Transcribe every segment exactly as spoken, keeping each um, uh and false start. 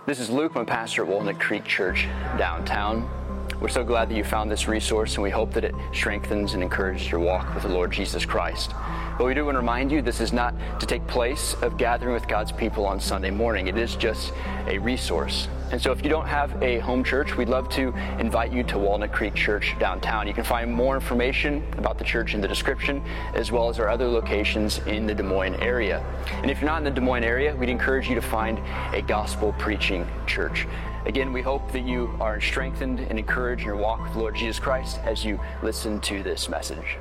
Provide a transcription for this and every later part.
This is Luke, I'm a pastor at Walnut Creek Church downtown. We're so glad that you found this resource, and we hope that it strengthens and encourages your walk with the Lord Jesus Christ. But we do want to remind you, this is not to take place of gathering with God's people on Sunday morning. It is just a resource. And so if you don't have a home church, we'd love to invite you to Walnut Creek Church downtown. You can find more information about the church in the description, as well as our other locations in the Des Moines area. And if you're not in the Des Moines area, we'd encourage you to find a gospel preaching church. Again, we hope that you are strengthened and encouraged in your walk with the Lord Jesus Christ as you listen to this message.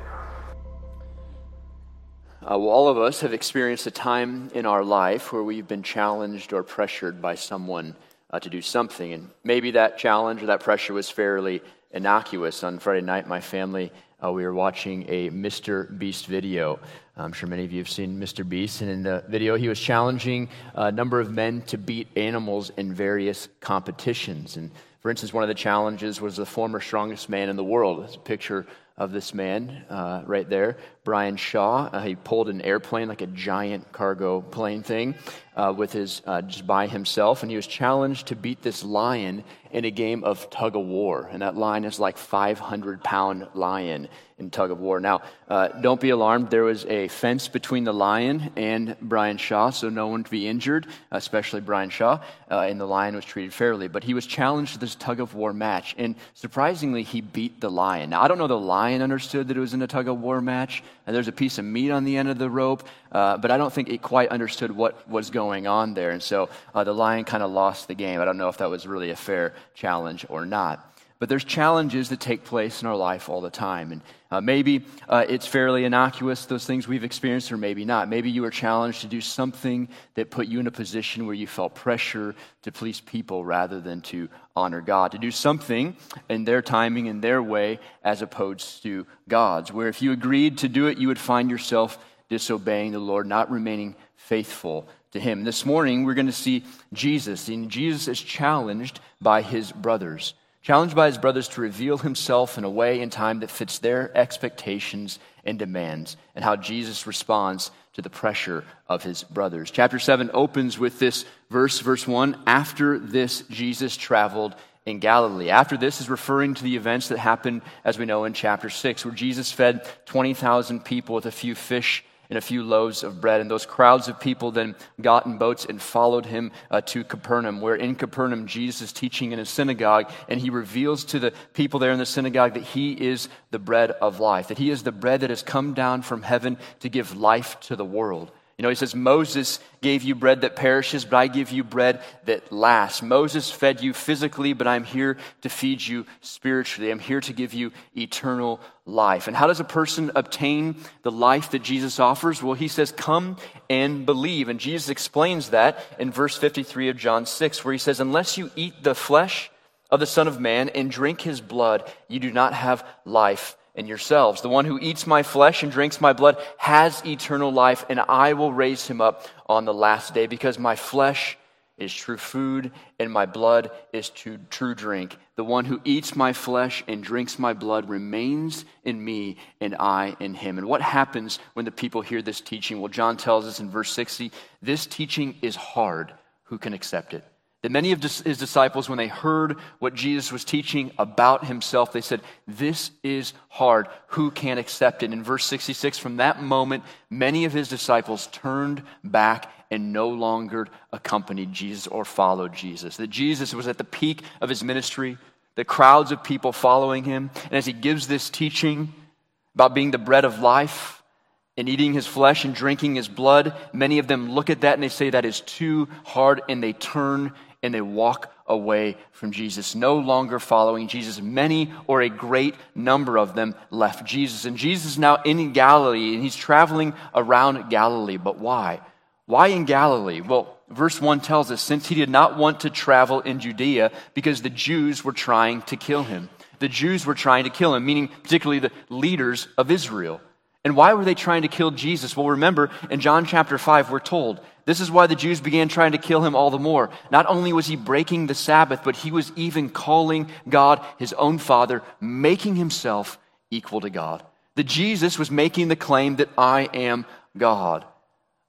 Uh, well, all of us have experienced a time in our life where we've been challenged or pressured by someone uh, to do something. And maybe that challenge or that pressure was fairly innocuous. On Friday night, my family, uh, we were watching a Mister Beast video. I'm sure many of you have seen Mister Beast. And in the video, he was challenging a number of men to beat animals in various competitions. And for instance, one of the challenges was the former strongest man in the world. There's a picture of this man uh, right there, Brian Shaw. Uh, he pulled an airplane, like a giant cargo plane thing, uh, with his uh, just by himself, and he was challenged to beat this lion in a game of tug of war. And that lion is like five hundred pound lion in tug of war. Now, uh, don't be alarmed. There was a fence between the lion and Brian Shaw, so no one to be injured, especially Brian Shaw, uh, and the lion was treated fairly. But he was challenged to this tug of war match, and surprisingly, he beat the lion. Now, I don't know the lion understood that it was in a tug of war match, and there's a piece of meat on the end of the rope, uh, but I don't think it quite understood what was going on there, and so uh, the lion kind of lost the game. I don't know if that was really a fair challenge or not. But there's challenges that take place in our life all the time. And uh, maybe uh, it's fairly innocuous, those things we've experienced, or maybe not. Maybe you were challenged to do something that put you in a position where you felt pressure to please people rather than to honor God, to do something in their timing, in their way, as opposed to God's, where if you agreed to do it, you would find yourself disobeying the Lord, not remaining faithful to Him. This morning, we're going to see Jesus, and Jesus is challenged by His brothers. Challenged by his brothers to reveal himself in a way and time that fits their expectations and demands, and how Jesus responds to the pressure of his brothers. Chapter seven opens with this verse, verse one, after this Jesus traveled in Galilee. After this is referring to the events that happened, as we know, in chapter six, where Jesus fed twenty thousand people with a few fish and a few loaves of bread. And those crowds of people then got in boats and followed him uh, to Capernaum, where in Capernaum Jesus is teaching in a synagogue, and he reveals to the people there in the synagogue that he is the bread of life, that he is the bread that has come down from heaven to give life to the world. You know, he says, Moses gave you bread that perishes, but I give you bread that lasts. Moses fed you physically, but I'm here to feed you spiritually. I'm here to give you eternal life. And how does a person obtain the life that Jesus offers? Well, he says, come and believe. And Jesus explains that in verse fifty-three of John six, where he says, unless you eat the flesh of the Son of Man and drink his blood, you do not have life in yourselves. The one who eats my flesh and drinks my blood has eternal life, and I will raise him up on the last day, because my flesh is true food and my blood is true, true drink. The one who eats my flesh and drinks my blood remains in me and I in him. And what happens when the people hear this teaching? Well, John tells us in verse sixty, this teaching is hard. Who can accept it? That many of his disciples, when they heard what Jesus was teaching about himself, they said, this is hard. Who can accept it? In verse sixty-six, from that moment, many of his disciples turned back and no longer accompanied Jesus or followed Jesus. That Jesus was at the peak of his ministry, the crowds of people following him. And as he gives this teaching about being the bread of life and eating his flesh and drinking his blood, many of them look at that and they say that is too hard, and they turn and they walk away from Jesus, no longer following Jesus. Many, or a great number of them, left Jesus. And Jesus is now in Galilee, and he's traveling around Galilee. But why? Why in Galilee? Well, verse one tells us, since he did not want to travel in Judea because the Jews were trying to kill him. The Jews were trying to kill him, meaning particularly the leaders of Israel. And why were they trying to kill Jesus? Well, remember, in John chapter five, we're told, this is why the Jews began trying to kill him all the more. Not only was he breaking the Sabbath, but he was even calling God his own Father, making himself equal to God. The Jesus was making the claim that I am God.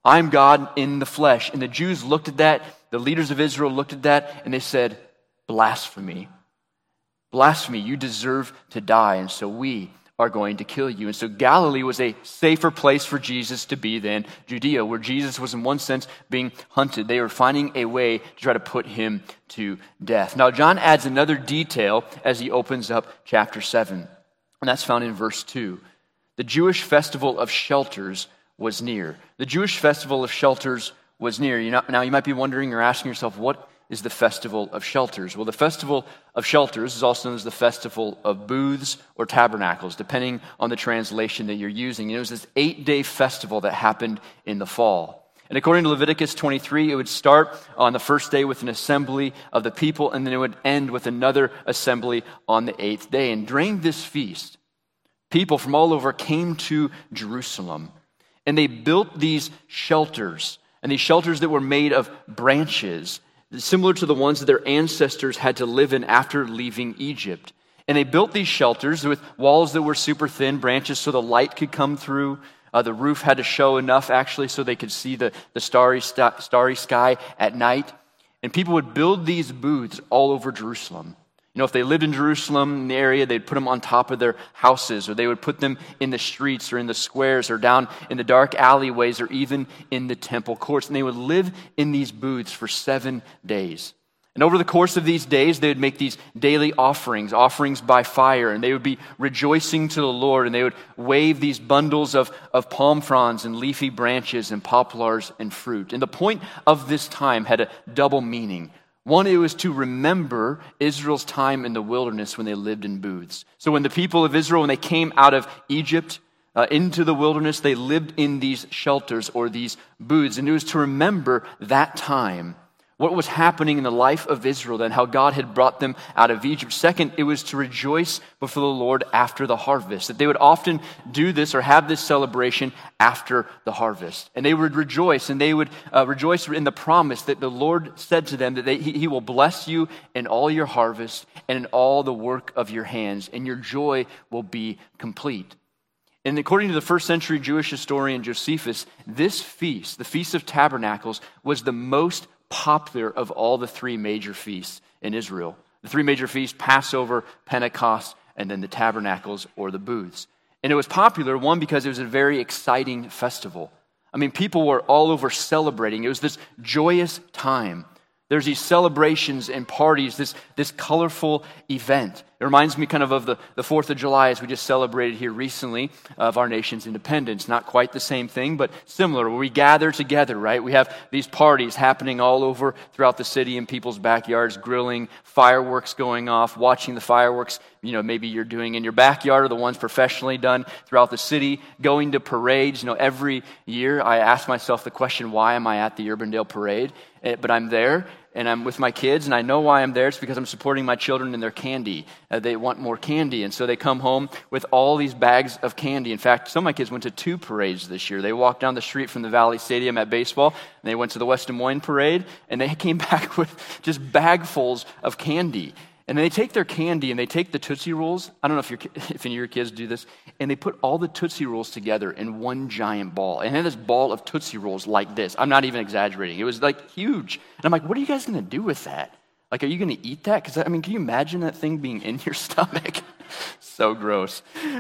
I'm God in the flesh. And the Jews looked at that, the leaders of Israel looked at that, and they said, blasphemy. Blasphemy, you deserve to die, and so we are going to kill you. And so Galilee was a safer place for Jesus to be than Judea, where Jesus was in one sense being hunted. They were finding a way to try to put him to death. Now John adds another detail as he opens up chapter seven, and that's found in verse two. The Jewish festival of shelters was near. The Jewish festival of shelters was near. You know, now you might be wondering or asking yourself, what is the Festival of Shelters? Well, the Festival of Shelters is also known as the Festival of Booths or Tabernacles, depending on the translation that you're using. It was this eight-day festival that happened in the fall. And according to Leviticus twenty-three, it would start on the first day with an assembly of the people, and then it would end with another assembly on the eighth day. And during this feast, people from all over came to Jerusalem, and they built these shelters, and these shelters that were made of branches, similar to the ones that their ancestors had to live in after leaving Egypt. And they built these shelters with walls that were super thin, branches so the light could come through. Uh, the roof had to show enough, actually, so they could see the, the starry, st- starry sky at night. And people would build these booths all over Jerusalem. You know, if they lived in Jerusalem, in the area, they'd put them on top of their houses, or they would put them in the streets or in the squares or down in the dark alleyways or even in the temple courts. And they would live in these booths for seven days. And over the course of these days, they would make these daily offerings, offerings by fire, and they would be rejoicing to the Lord, and they would wave these bundles of, of palm fronds and leafy branches and poplars and fruit. And the point of this time had a double meaning. One, it was to remember Israel's time in the wilderness when they lived in booths. So when the people of Israel, when they came out of Egypt uh, into the wilderness, they lived in these shelters or these booths. And it was to remember that time, what was happening in the life of Israel, and how God had brought them out of Egypt. Second, it was to rejoice before the Lord after the harvest. That they would often do this or have this celebration after the harvest. And they would rejoice, and they would uh, rejoice in the promise that the Lord said to them that they, he, he will bless you in all your harvest and in all the work of your hands, and your joy will be complete. And according to the first century Jewish historian Josephus, this feast, the Feast of Tabernacles, was the most popular of all the three major feasts in Israel. The three major feasts, Passover, Pentecost, and then the Tabernacles or the booths. And it was popular, one, because it was a very exciting festival. I mean, people were all over celebrating. It was this joyous time. There's these celebrations and parties, this, this colorful event. It reminds me kind of of the, the fourth of July as we just celebrated here recently of our nation's independence. Not quite the same thing, but similar, where we gather together, right? We have these parties happening all over throughout the city in people's backyards, grilling, fireworks going off, watching the fireworks, you know, maybe you're doing in your backyard or the ones professionally done throughout the city, going to parades. You know, every year I ask myself the question, why am I at the Urbandale Parade? But I'm there, and I'm with my kids, and I know why I'm there. It's because I'm supporting my children in their candy. Uh, they want more candy, and so they come home with all these bags of candy. In fact, some of my kids went to two parades this year. They walked down the street from the Valley Stadium at baseball, and they went to the West Des Moines Parade, and they came back with just bagfuls of candy. And they take their candy and they take the Tootsie Rolls. I don't know if, your, if any of your kids do this. And they put all the Tootsie Rolls together in one giant ball. And they had this ball of Tootsie Rolls like this. I'm not even exaggerating. It was like huge. And I'm like, what are you guys going to do with that? Like, are you going to eat that? Because, I mean, can you imagine that thing being in your stomach? So gross.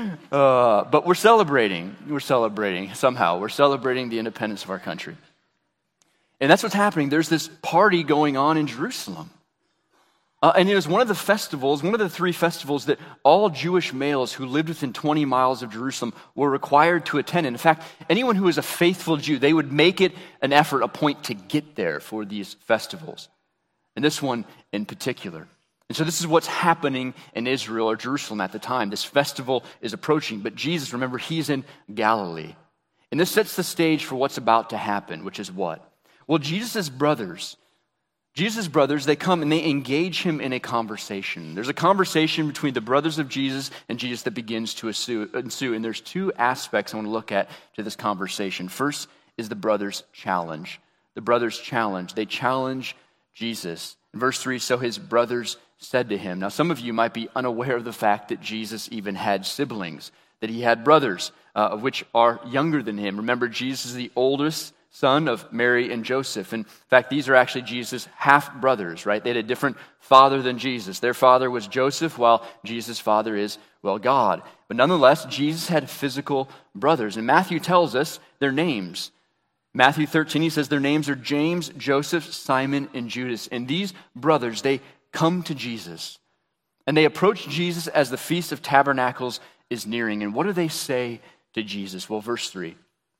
Uh, but we're celebrating. We're celebrating somehow. We're celebrating the independence of our country. And that's what's happening. There's this party going on in Jerusalem. Uh, and it was one of the festivals, one of the three festivals that all Jewish males who lived within twenty miles of Jerusalem were required to attend. And in fact, anyone who was a faithful Jew, they would make it an effort, a point to get there for these festivals. And this one in particular. And so this is what's happening in Israel or Jerusalem at the time. This festival is approaching. But Jesus, remember, he's in Galilee. And this sets the stage for what's about to happen, which is what? Well, Jesus' brothers... Jesus' brothers, they come and they engage him in a conversation. There's a conversation between the brothers of Jesus and Jesus that begins to ensue. And there's two aspects I want to look at to this conversation. First is the brothers' challenge. The brothers' challenge. They challenge Jesus. In verse three, so his brothers said to him. Now, some of you might be unaware of the fact that Jesus even had siblings, that he had brothers, uh, which are younger than him. Remember, Jesus is the oldest son of Mary and Joseph. In fact, these are actually Jesus' half-brothers, right? They had a different father than Jesus. Their father was Joseph, while Jesus' father is, well, God. But nonetheless, Jesus had physical brothers. And Matthew tells us their names. Matthew thirteen, he says their names are James, Joseph, Simon, and Judas. And these brothers, they come to Jesus. And they approach Jesus as the Feast of Tabernacles is nearing. And what do they say to Jesus? Well, verse three.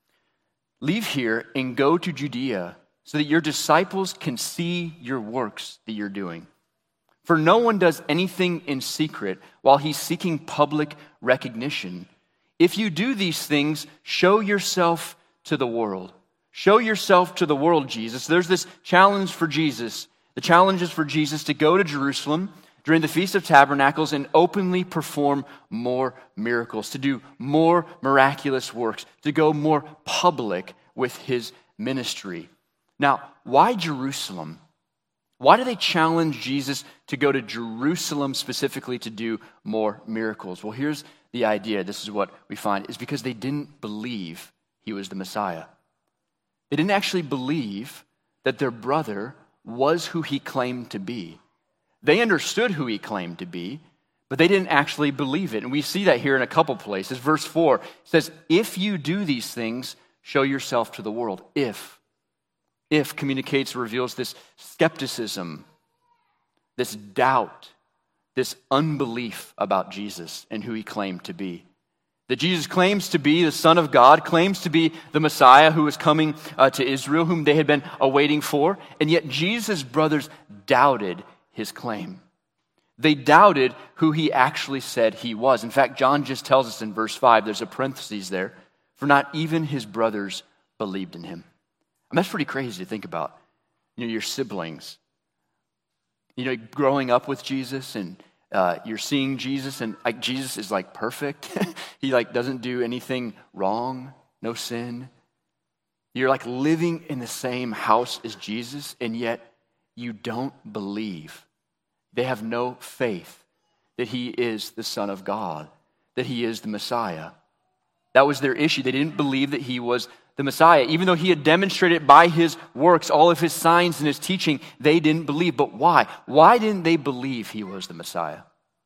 Leave here and go to Judea so that your disciples can see your works that you're doing. For no one does anything in secret while he's seeking public recognition. If you do these things, show yourself to the world. Show yourself to the world, Jesus. There's this challenge for Jesus. The challenge is for Jesus to go to Jerusalem during the Feast of Tabernacles and openly perform more miracles, to do more miraculous works, to go more public with his ministry. Now, why Jerusalem? Why do they challenge Jesus to go to Jerusalem specifically to do more miracles? Well, here's the idea. This is what we find. It's because they didn't believe he was the Messiah. They didn't actually believe that their brother was who he claimed to be. They understood who he claimed to be, but they didn't actually believe it. And we see that here in a couple places. Verse four says, if you do these things, show yourself to the world. If. If communicates, reveals this skepticism, this doubt, this unbelief about Jesus and who he claimed to be. That Jesus claims to be the Son of God, claims to be the Messiah who was coming uh, to Israel, whom they had been awaiting for, and yet Jesus' brothers doubted his claim. They doubted who he actually said he was. In fact, John just tells us in verse five, there's a parenthesis there, for not even his brothers believed in him. And that's pretty crazy to think about. You know, your siblings, you know, growing up with Jesus and uh, you're seeing Jesus and like Jesus is like perfect. He like doesn't do anything wrong, no sin. You're like living in the same house as Jesus and yet you don't believe. They have no faith that he is the Son of God, that he is the Messiah. That was their issue. They didn't believe that he was the Messiah. Even though he had demonstrated by his works, all of his signs and his teaching, they didn't believe. But why? Why didn't they believe he was the Messiah?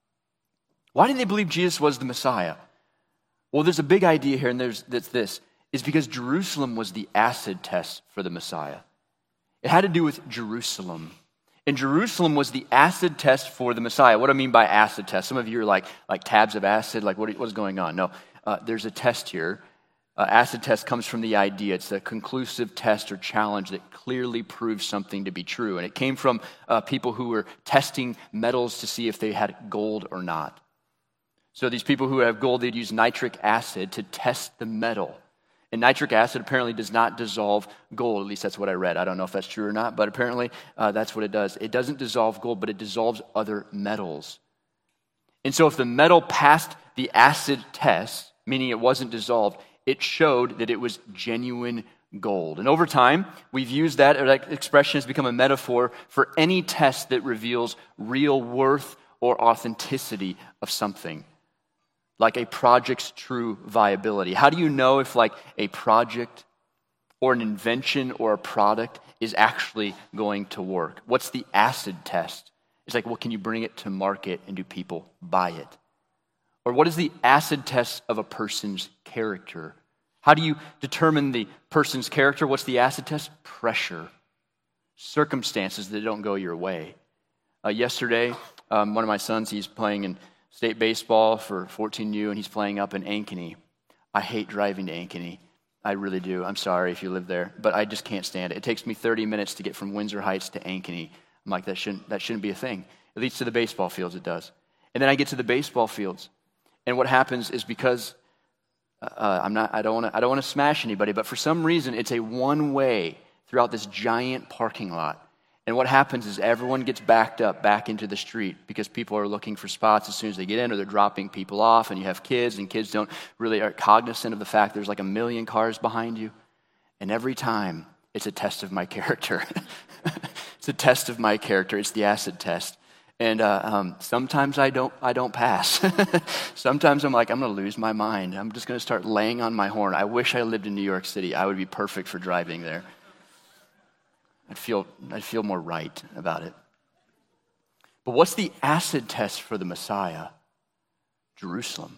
Why didn't they believe Jesus was the Messiah? Well, there's a big idea here, and there's that's this, is because Jerusalem was the acid test for the Messiah. It had to do with Jerusalem. And Jerusalem was the acid test for the Messiah. What do I mean by acid test? Some of you are like, like tabs of acid, like what, what is going on? No, uh, there's a test here. Uh, acid test comes from the idea. It's a conclusive test or challenge that clearly proves something to be true. And it came from uh, people who were testing metals to see if they had gold or not. So these people who have gold, they'd use nitric acid to test the metal. And nitric acid apparently does not dissolve gold. At least that's what I read. I don't know if that's true or not, but apparently uh, that's what it does. It doesn't dissolve gold, but it dissolves other metals. And so if the metal passed the acid test, meaning it wasn't dissolved, it showed that it was genuine gold. And over time, we've used that, or that expression has become a metaphor for any test that reveals real worth or authenticity of something. Like a project's true viability. How do you know if like a project or an invention or a product is actually going to work? What's the acid test? It's like, well, can you bring it to market and do people buy it? Or what is the acid test of a person's character? How do you determine the person's character? What's the acid test? Pressure. Circumstances that don't go your way. Uh, yesterday, um, one of my sons, he's playing in state baseball for fourteen U, and he's playing up in Ankeny. I hate driving to Ankeny. I really do. I'm sorry if you live there, but I just can't stand it. It takes me thirty minutes to get from Windsor Heights to Ankeny. I'm like, that shouldn't, that shouldn't be a thing. At least to the baseball fields it does. And then I get to the baseball fields, and what happens is because uh, I'm not, I don't want to, I don't want to smash anybody, but for some reason it's a one-way throughout this giant parking lot. And what happens is everyone gets backed up back into the street because people are looking for spots as soon as they get in, or they're dropping people off, and you have kids, and kids don't really are cognizant of the fact there's like a million cars behind you. And every time, it's a test of my character. It's a test of my character. It's the acid test. And uh, um, sometimes I don't I don't pass. Sometimes I'm like, I'm going to lose my mind. I'm just going to start laying on my horn. I wish I lived in New York City. I would be perfect for driving there. I'd feel, I'd feel more right about it. But what's the acid test for the Messiah? Jerusalem.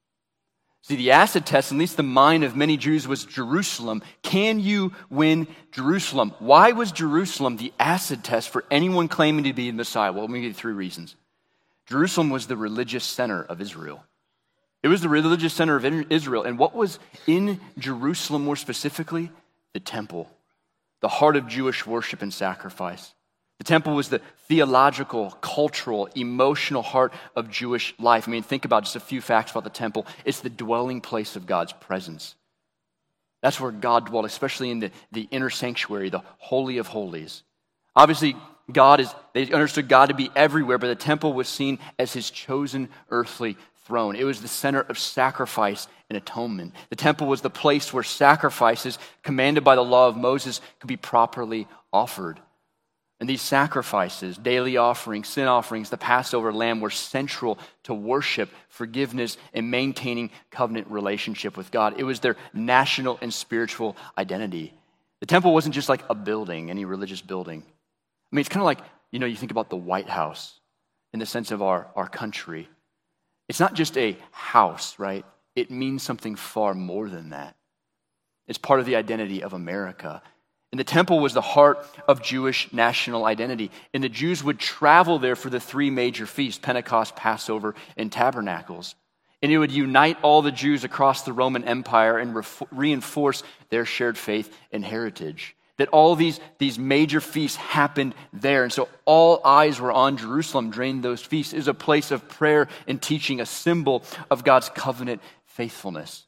See, the acid test, at least the mind of many Jews, was Jerusalem. Can you win Jerusalem? Why was Jerusalem the acid test for anyone claiming to be the Messiah? Well, let me give you three reasons. Jerusalem was the religious center of Israel. It was the religious center of Israel. And what was in Jerusalem more specifically? The temple, the heart of Jewish worship and sacrifice. The temple was the theological, cultural, emotional heart of Jewish life. I mean, think about just a few facts about the temple. It's the dwelling place of God's presence. That's where God dwelt, especially in the, the inner sanctuary, the Holy of Holies. Obviously, God is, they understood God to be everywhere, but the temple was seen as his chosen earthly throne. It was the center of sacrifice and atonement. The temple was the place where sacrifices commanded by the law of Moses could be properly offered. And these sacrifices, daily offerings, sin offerings, the Passover lamb were central to worship, forgiveness, and maintaining covenant relationship with God. It was their national and spiritual identity. The temple wasn't just like a building, any religious building. I mean, it's kind of like, you know, you think about the White House in the sense of our, our country. It's not just a house, right? It means something far more than that. It's part of the identity of America. And the temple was the heart of Jewish national identity. And the Jews would travel there for the three major feasts, Pentecost, Passover, and Tabernacles. And it would unite all the Jews across the Roman Empire and re- reinforce their shared faith and heritage. That all these, these major feasts happened there. And so all eyes were on Jerusalem during those feasts. It was a place of prayer and teaching, a symbol of God's covenant faithfulness.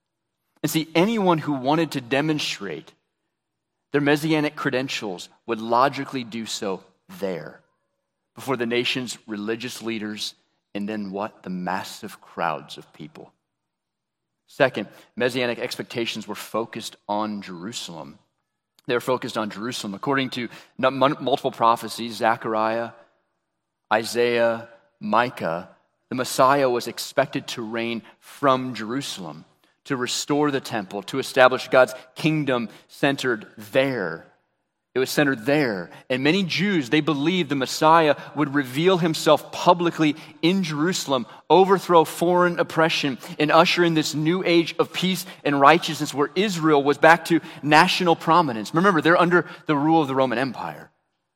And see, anyone who wanted to demonstrate their messianic credentials would logically do so there, before the nation's religious leaders, and then what? The massive crowds of people. Second, messianic expectations were focused on Jerusalem. They were focused on Jerusalem. According to multiple prophecies, Zechariah, Isaiah, Micah, the Messiah was expected to reign from Jerusalem, to restore the temple, to establish God's kingdom centered there. It was centered there. And many Jews, they believed the Messiah would reveal himself publicly in Jerusalem, overthrow foreign oppression, and usher in this new age of peace and righteousness where Israel was back to national prominence. Remember, they're under the rule of the Roman Empire.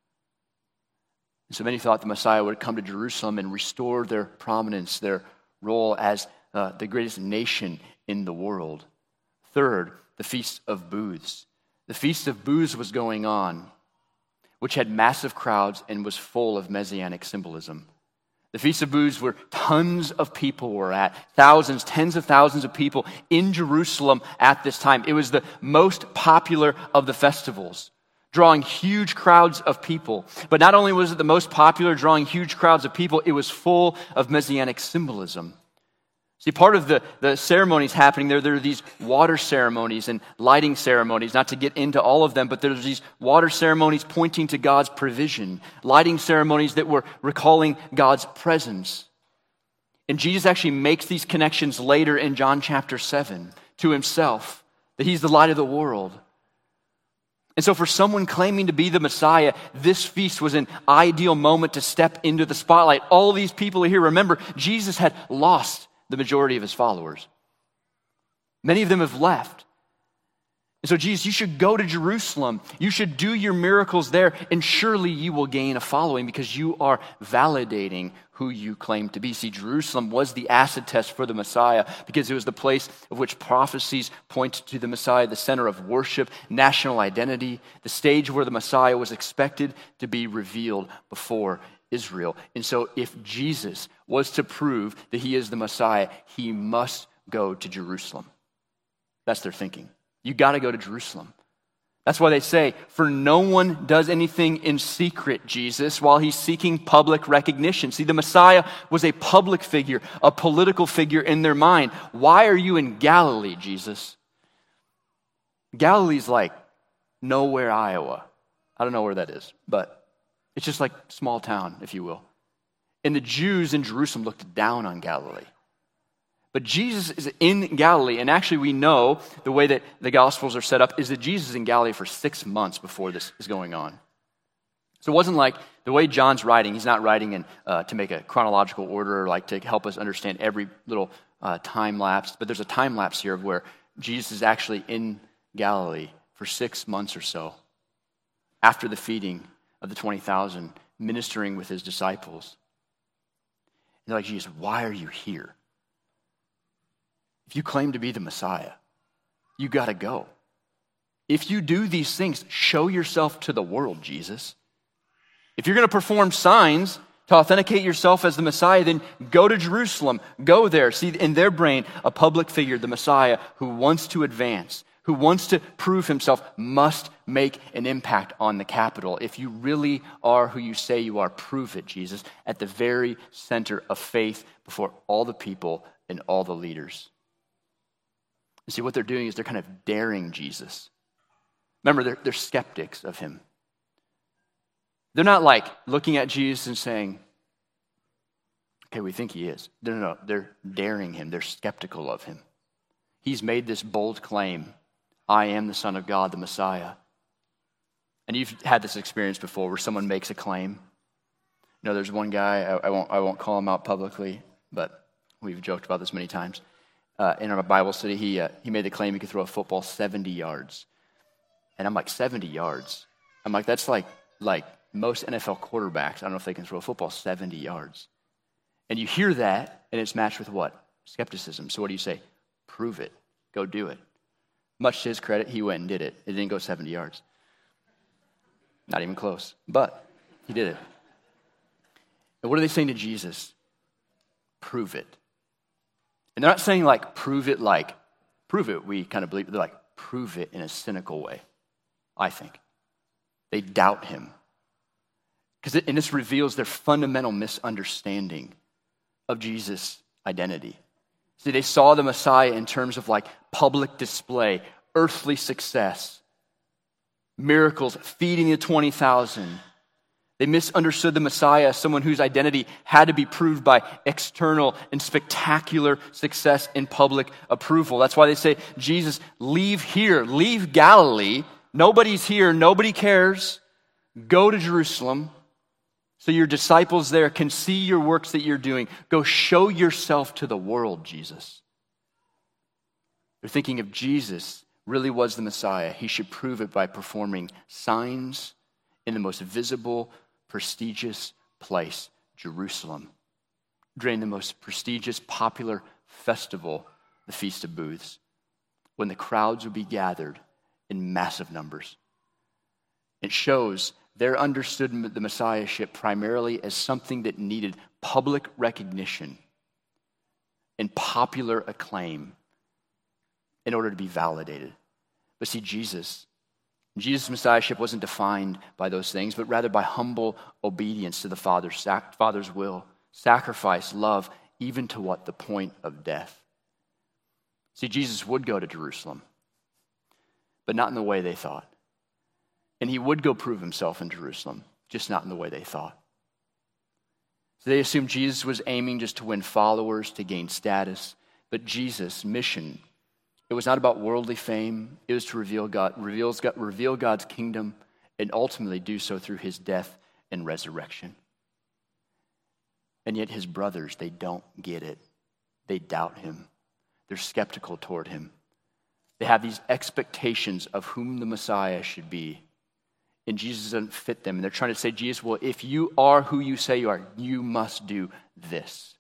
And so many thought the Messiah would come to Jerusalem and restore their prominence, their role as uh, the greatest nation in the world. Third, the Feast of Booths. The Feast of Booths was going on, which had massive crowds and was full of messianic symbolism. The Feast of Booths where tons of people were at, thousands, tens of thousands of people in Jerusalem at this time. It was the most popular of the festivals, drawing huge crowds of people. But not only was it the most popular, drawing huge crowds of people, it was full of messianic symbolism. See, part of the, the ceremonies happening there, there are these water ceremonies and lighting ceremonies, not to get into all of them, but there's these water ceremonies pointing to God's provision, lighting ceremonies that were recalling God's presence. And Jesus actually makes these connections later in John chapter seven to himself, that he's the light of the world. And so for someone claiming to be the Messiah, this feast was an ideal moment to step into the spotlight. All these people are here. Remember, Jesus had lost the majority of his followers. Many of them have left. And so Jesus, you should go to Jerusalem. You should do your miracles there, and surely you will gain a following because you are validating who you claim to be. See, Jerusalem was the acid test for the Messiah because it was the place of which prophecies point to the Messiah, the center of worship, national identity, the stage where the Messiah was expected to be revealed before Israel. And so if Jesus was to prove that he is the Messiah, he must go to Jerusalem. That's their thinking. You got to go to Jerusalem. That's why they say, for no one does anything in secret, Jesus, while he's seeking public recognition. See, the Messiah was a public figure, a political figure in their mind. Why are you in Galilee, Jesus? Galilee's like nowhere, Iowa. I don't know where that is, but it's just like small town, if you will. And the Jews in Jerusalem looked down on Galilee. But Jesus is in Galilee, and actually we know the way that the Gospels are set up is that Jesus is in Galilee for six months before this is going on. So it wasn't like the way John's writing, he's not writing in uh, to make a chronological order or like to help us understand every little uh, time lapse, but there's a time lapse here of where Jesus is actually in Galilee for six months or so after the feeding of the twenty thousand, ministering with his disciples. And they're like, Jesus, why are you here? If you claim to be the Messiah, you got to go. If you do these things, show yourself to the world, Jesus. If you're going to perform signs to authenticate yourself as the Messiah, then go to Jerusalem. Go there. See in their brain a public figure, the Messiah, who wants to advance, who wants to prove himself, must make an impact on the capital. If you really are who you say you are, prove it, Jesus, at the very center of faith before all the people and all the leaders. You see, what they're doing is they're kind of daring Jesus. Remember, they're, they're skeptics of him. They're not like looking at Jesus and saying, okay, we think he is. No, no, no. They're daring him. They're skeptical of him. He's made this bold claim, I am the Son of God, the Messiah. And you've had this experience before where someone makes a claim. You know, there's one guy, I, I won't I won't call him out publicly, but we've joked about this many times. Uh, in our Bible study, he uh, he made the claim he could throw a football seventy yards. And I'm like, seventy yards? I'm like, that's like like most N F L quarterbacks. I don't know if they can throw a football seventy yards. And you hear that, and it's matched with what? Skepticism. So what do you say? Prove it. Go do it. Much to his credit, he went and did it. It didn't go seventy yards. Not even close. But he did it. And what are they saying to Jesus? Prove it. And they're not saying like, prove it like, prove it, we kind of believe. They're like, prove it in a cynical way, I think. They doubt him. Because it, and this reveals their fundamental misunderstanding of Jesus' identity. See, they saw the Messiah in terms of like public display, earthly success, miracles, feeding the twenty thousand. They misunderstood the Messiah as someone whose identity had to be proved by external and spectacular success in public approval. That's why they say, Jesus, leave here, leave Galilee. Nobody's here, nobody cares. Go to Jerusalem so your disciples there can see your works that you're doing. Go show yourself to the world, Jesus. They're thinking if Jesus really was the Messiah, he should prove it by performing signs in the most visible, prestigious place, Jerusalem, during the most prestigious, popular festival, the Feast of Booths, when the crowds would be gathered in massive numbers. It shows they understood the Messiahship primarily as something that needed public recognition and popular acclaim in order to be validated. But see, Jesus, Jesus' Messiahship wasn't defined by those things, but rather by humble obedience to the Father's, sac- Father's will, sacrifice, love, even to what? The point of death. See, Jesus would go to Jerusalem, but not in the way they thought. And he would go prove himself in Jerusalem, just not in the way they thought. So they assumed Jesus was aiming just to win followers, to gain status, but Jesus' mission, it was not about worldly fame. It was to reveal God, reveals God, reveal God's kingdom and ultimately do so through his death and resurrection. And yet his brothers, they don't get it. They doubt him. They're skeptical toward him. They have these expectations of whom the Messiah should be. And Jesus doesn't fit them. And they're trying to say, Jesus, well, if you are who you say you are, you must do this.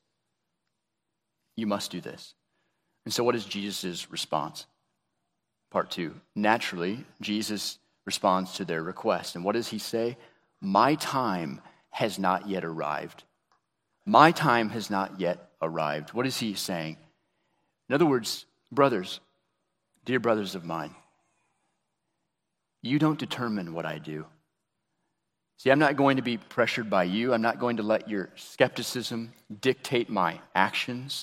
You must do this. And so what is Jesus' response? Part two. Naturally, Jesus responds to their request. And what does he say? My time has not yet arrived. My time has not yet arrived. What is he saying? In other words, brothers, dear brothers of mine, you don't determine what I do. See, I'm not going to be pressured by you. I'm not going to let your skepticism dictate my actions.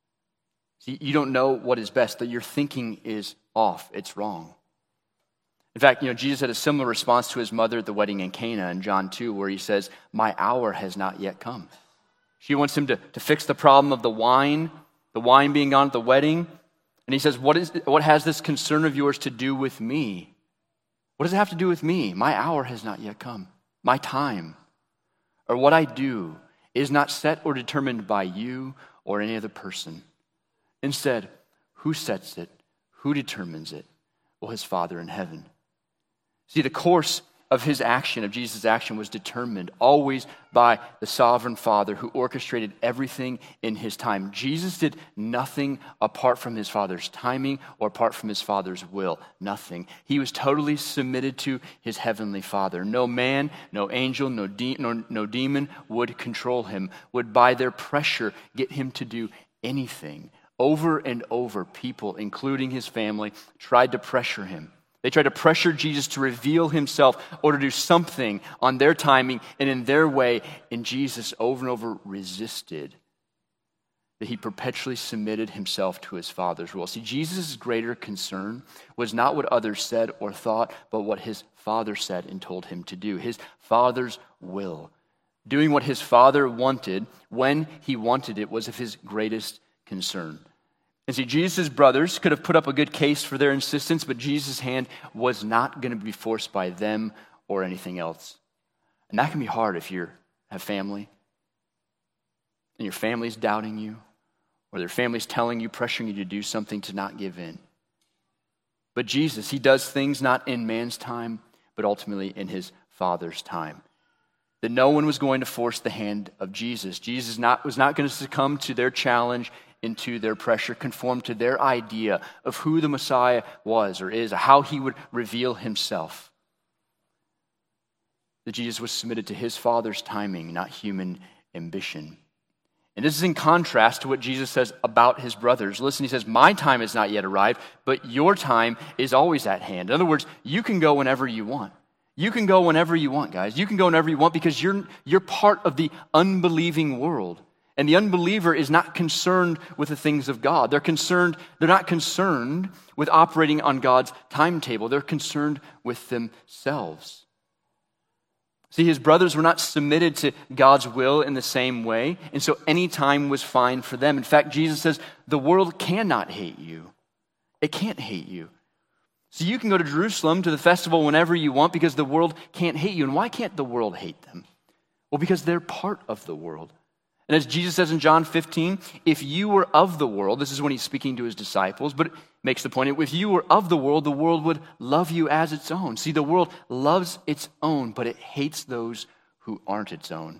See, you don't know what is best, that your thinking is off. It's wrong. In fact, you know, Jesus had a similar response to his mother at the wedding in Cana in John two, where he says, my hour has not yet come. She wants him to, to fix the problem of the wine, the wine being gone at the wedding. And he says, what is what has this concern of yours to do with me? What does it have to do with me? My hour has not yet come. My time, or what I do, is not set or determined by you or any other person. Instead, who sets it? Who determines it? Well, his Father in heaven. See, the course of his action, of Jesus' action, was determined always by the sovereign Father who orchestrated everything in his time. Jesus did nothing apart from his Father's timing or apart from his Father's will. Nothing. He was totally submitted to his heavenly Father. No man, no angel, no, de- no, no demon would control him, would by their pressure get him to do anything. Over and over, people, including his family, tried to pressure him. They tried to pressure Jesus to reveal himself or to do something on their timing and in their way, and Jesus over and over resisted. That he perpetually submitted himself to his Father's will. See, Jesus' greater concern was not what others said or thought, but what his Father said and told him to do. His Father's will. Doing what his Father wanted when he wanted it was of his greatest concern. And see, Jesus' brothers could have put up a good case for their insistence, but Jesus' hand was not going to be forced by them or anything else. And that can be hard if you have family, and your family's doubting you, or their family's telling you, pressuring you to do something to not give in. But Jesus, he does things not in man's time, but ultimately in his Father's time. That no one was going to force the hand of Jesus. Jesus not, was not going to succumb to their challenge, into their pressure, conform to their idea of who the Messiah was or is, or how he would reveal himself. That Jesus was submitted to his Father's timing, not human ambition. And this is in contrast to what Jesus says about his brothers. Listen, he says, my time has not yet arrived, but your time is always at hand. In other words, you can go whenever you want. You can go whenever you want, guys. You can go whenever you want because you're, you're part of the unbelieving world. And the unbeliever is not concerned with the things of God. They're concerned, they're not concerned with operating on God's timetable. They're concerned with themselves. See, his brothers were not submitted to God's will in the same way, and so any time was fine for them. In fact, Jesus says, the world cannot hate you. It can't hate you. So you can go to Jerusalem to the festival whenever you want because the world can't hate you. And why can't the world hate them? Well, because they're part of the world. And as Jesus says in John fifteen, if you were of the world, this is when he's speaking to his disciples, but it makes the point, if you were of the world, the world would love you as its own. See, the world loves its own, but it hates those who aren't its own.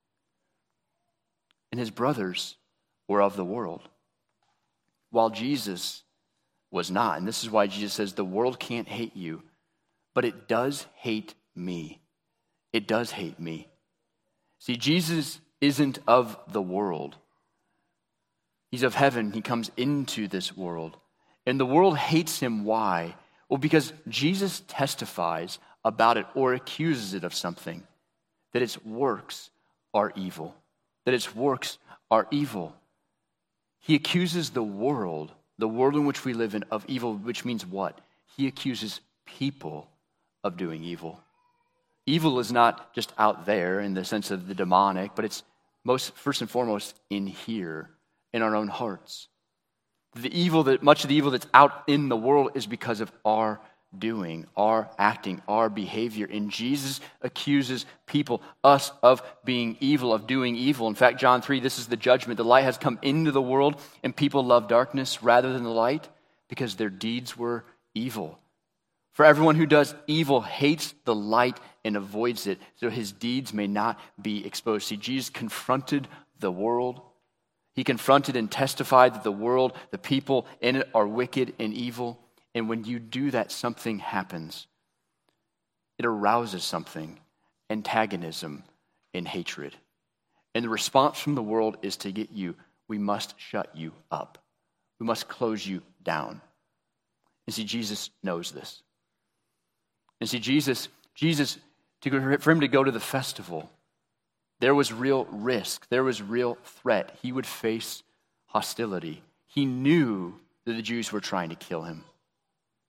And his brothers were of the world, while Jesus was not. And this is why Jesus says, the world can't hate you, but it does hate me. It does hate me. See, Jesus isn't of the world. He's of heaven. He comes into this world. And the world hates him. Why? Well, because Jesus testifies about it or accuses it of something. That its works are evil. That its works are evil. He accuses the world, the world in which we live in, of evil, which means what? He accuses people of doing evil. Evil is not just out there in the sense of the demonic, but it's most first and foremost in here, in our own hearts. The evil that much of the evil that's out in the world is because of our doing, our acting, our behavior. And Jesus accuses people, us, of being evil, of doing evil. In fact, John three, this is the judgment. The light has come into the world, and people love darkness rather than the light because their deeds were evil. For everyone who does evil hates the light and avoids it, so his deeds may not be exposed. See, Jesus confronted the world. He confronted and testified that the world, the people in it are wicked and evil. And when you do that, something happens. It arouses something, antagonism and hatred. And the response from the world is to get you. We must shut you up. We must close you down. And see, Jesus knows this. And see, Jesus, Jesus, to, for him to go to the festival, there was real risk. There was real threat. He would face hostility. He knew that the Jews were trying to kill him.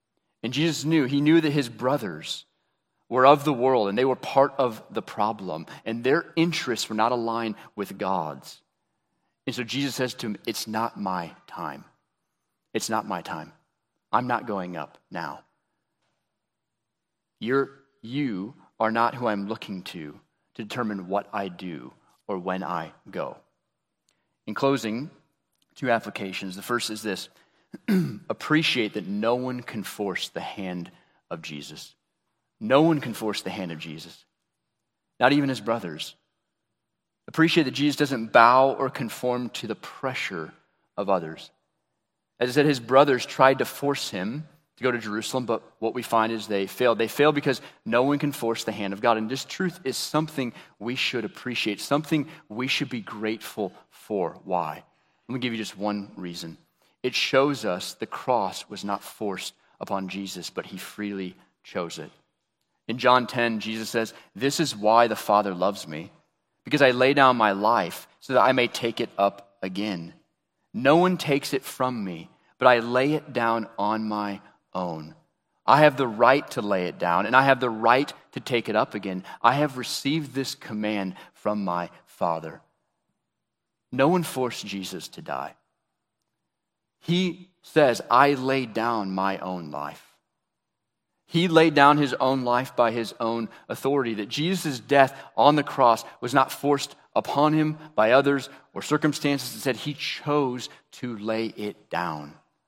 And Jesus knew, he knew that his brothers were of the world and they were part of the problem. And their interests were not aligned with God's. And so Jesus says to him, it's not my time. It's not my time. I'm not going up now. You're, you are not who I'm looking to to determine what I do or when I go. In closing, two applications. The first is this. Appreciate that no one can force the hand of Jesus. No one can force the hand of Jesus. Not even his brothers. Appreciate that Jesus doesn't bow or conform to the pressure of others. As I said, his brothers tried to force him to go to Jerusalem, but what we find is they failed. They failed because no one can force the hand of God. And this truth is something we should appreciate, something we should be grateful for. Why? Let me give you just one reason. It shows us the cross was not forced upon Jesus, but he freely chose it. In John ten, Jesus says, "This is why the Father loves me, because I lay down my life so that I may take it up again. No one takes it from me, but I lay it down on my own. I have the right to lay it down, and I have the right to take it up again. I have received this command from my Father." No one forced Jesus to die. He says, I laid down my own life. He laid down his own life by his own authority. That Jesus' death on the cross was not forced upon him by others or circumstances. Instead, he chose to lay it down.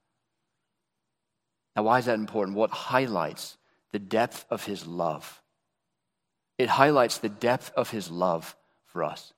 Now, why is that important? Well, it highlights the depth of his love. It highlights the depth of his love for us.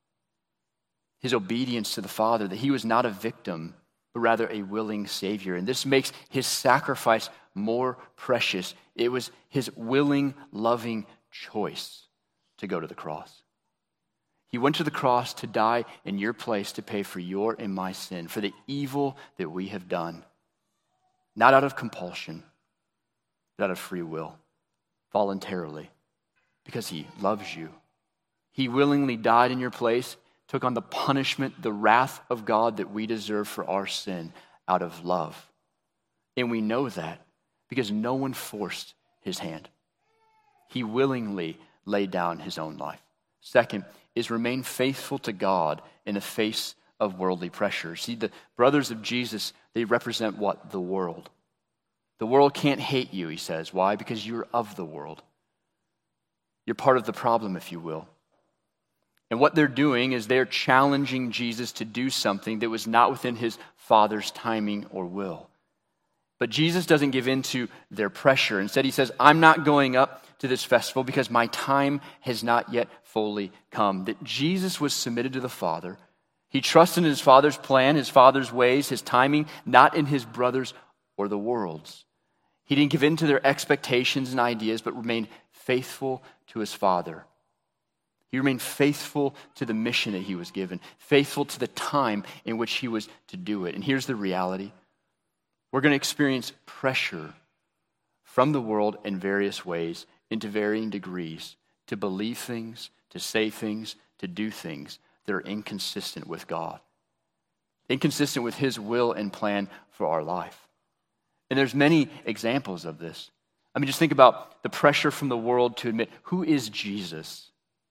His obedience to the Father, that he was not a victim, but rather a willing Savior. And this makes his sacrifice more precious. It was his willing, loving choice to go to the cross. He went to the cross to die in your place to pay for your and my sin, for the evil that we have done. Not out of compulsion, but out of free will, voluntarily, because he loves you. He willingly died in your place, took on the punishment, the wrath of God that we deserve for our sin out of love. And we know that because no one forced his hand. He willingly laid down his own life. Second is remain faithful to God in the face of worldly pressure. See, the brothers of Jesus, they represent what? The world. The world can't hate you, he says. Why? Because you're of the world. You're part of the problem, if you will. And what they're doing is they're challenging Jesus to do something that was not within his Father's timing or will. But Jesus doesn't give in to their pressure. Instead, he says, I'm not going up to this festival because my time has not yet fully come. That Jesus was submitted to the Father. He trusted in his Father's plan, his Father's ways, his timing, not in his brothers or the world's. He didn't give in to their expectations and ideas, but remained faithful to his Father. He remained faithful to the mission that he was given, faithful to the time in which he was to do it. And here's the reality. We're going to experience pressure from the world in various ways, into varying degrees, to believe things, to say things, to do things that are inconsistent with God, inconsistent with his will and plan for our life. And there's many examples of this. I mean, just think about the pressure from the world to admit, who is Jesus?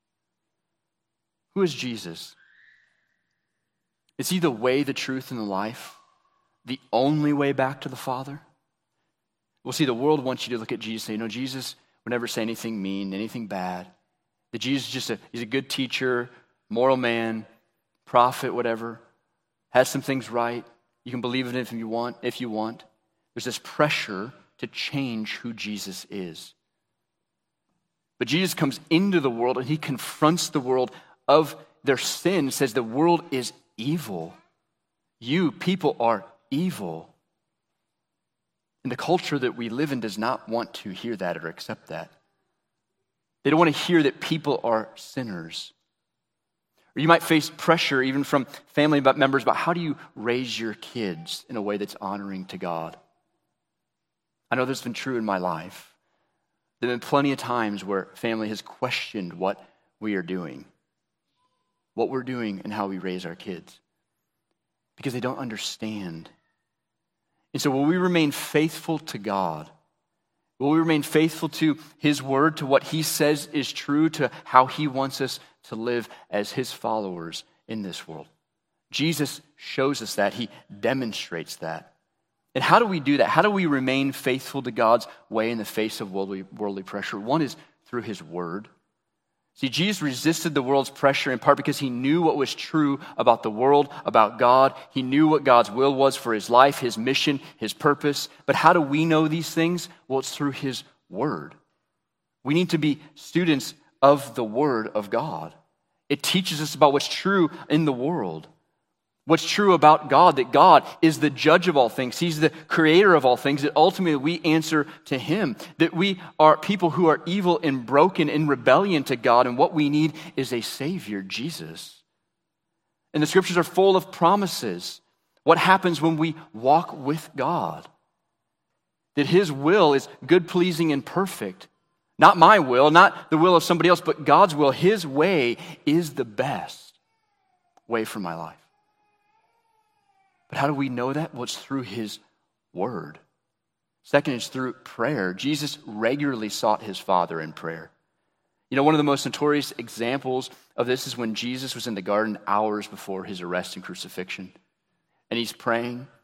Who is Jesus? Is he the way, the truth, and the life? The only way back to the Father? Well, see, the world wants you to look at Jesus and say, you know, Jesus would never say anything mean, anything bad. That Jesus is just a, he's a good teacher, moral man, prophet, whatever. Has some things right. You can believe in it if you want, if you want. There's this pressure to change who Jesus is. But Jesus comes into the world and he confronts the world of their sin, says the world is evil. You, people, are evil. And the culture that we live in does not want to hear that or accept that. They don't want to hear that people are sinners. Or you might face pressure even from family members about how do you raise your kids in a way that's honoring to God. I know this has been true in my life. There have been plenty of times where family has questioned what we are doing. What we're doing and how we raise our kids. Because they don't understand. And so will we remain faithful to God Will we remain faithful to his word, to what he says is true, to how he wants us to live as his followers in this world? Jesus shows us that. He demonstrates that. And how do we do that? How do we remain faithful to God's way in the face of worldly, worldly pressure? One is through his word. See, Jesus resisted the world's pressure in part because he knew what was true about the world, about God. He knew what God's will was for his life, his mission, his purpose. But how do we know these things? Well, it's through his word. We need to be students of the word of God. It teaches us about what's true in the world. What's true about God, that God is the judge of all things. He's the creator of all things, that ultimately we answer to him. That we are people who are evil and broken in rebellion to God, and what we need is a Savior, Jesus. And the scriptures are full of promises. What happens when we walk with God? That his will is good, pleasing, and perfect. Not my will, not the will of somebody else, but God's will. His way is the best way for my life. But how do we know that? Well, it's through his word. Second is through prayer. Jesus regularly sought his Father in prayer. You know, one of the most notorious examples of this is when Jesus was in the garden hours before his arrest and crucifixion. And he's praying. And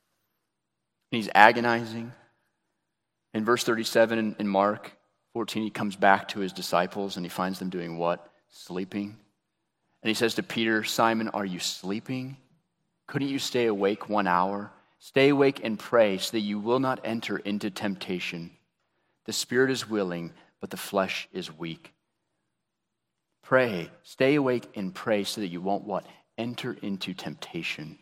he's agonizing. In verse thirty-seven in, in Mark fourteen, he comes back to his disciples and he finds them doing what? Sleeping. And he says to Peter, Simon, are you sleeping? Couldn't you stay awake one hour? Stay awake and pray so that you will not enter into temptation. The spirit is willing, but the flesh is weak. Pray, stay awake and pray so that you won't what? Enter into temptation.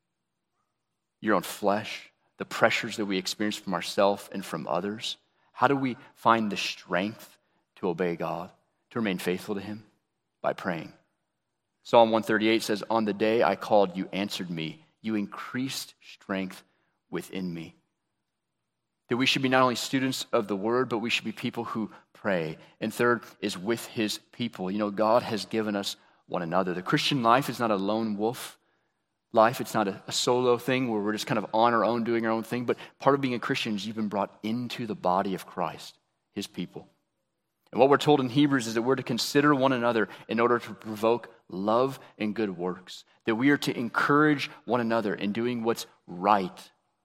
Your own flesh, the pressures that we experience from ourselves and from others. How do we find the strength to obey God, to remain faithful to him? By praying. Psalm one thirty-eight says, on the day I called, you answered me. You increased strength within me. That we should be not only students of the word, but we should be people who pray. And third is with his people. You know, God has given us one another. The Christian life is not a lone wolf life. It's not a, a solo thing where we're just kind of on our own doing our own thing. But part of being a Christian is you've been brought into the body of Christ, his people. And what we're told in Hebrews is that we're to consider one another in order to provoke love and good works. That we are to encourage one another in doing what's right,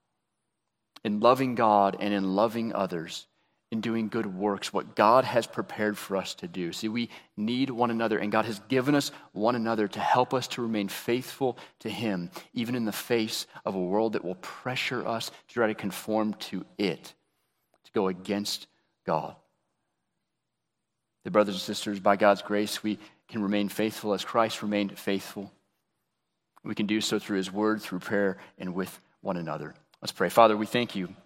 in loving God and in loving others, in doing good works, what God has prepared for us to do. See, we need one another, and God has given us one another to help us to remain faithful to him, even in the face of a world that will pressure us to try to conform to it, to go against God. The brothers and sisters, by God's grace, we can remain faithful as Christ remained faithful. We can do so through his word, through prayer, and with one another. Let's pray. Father, we thank you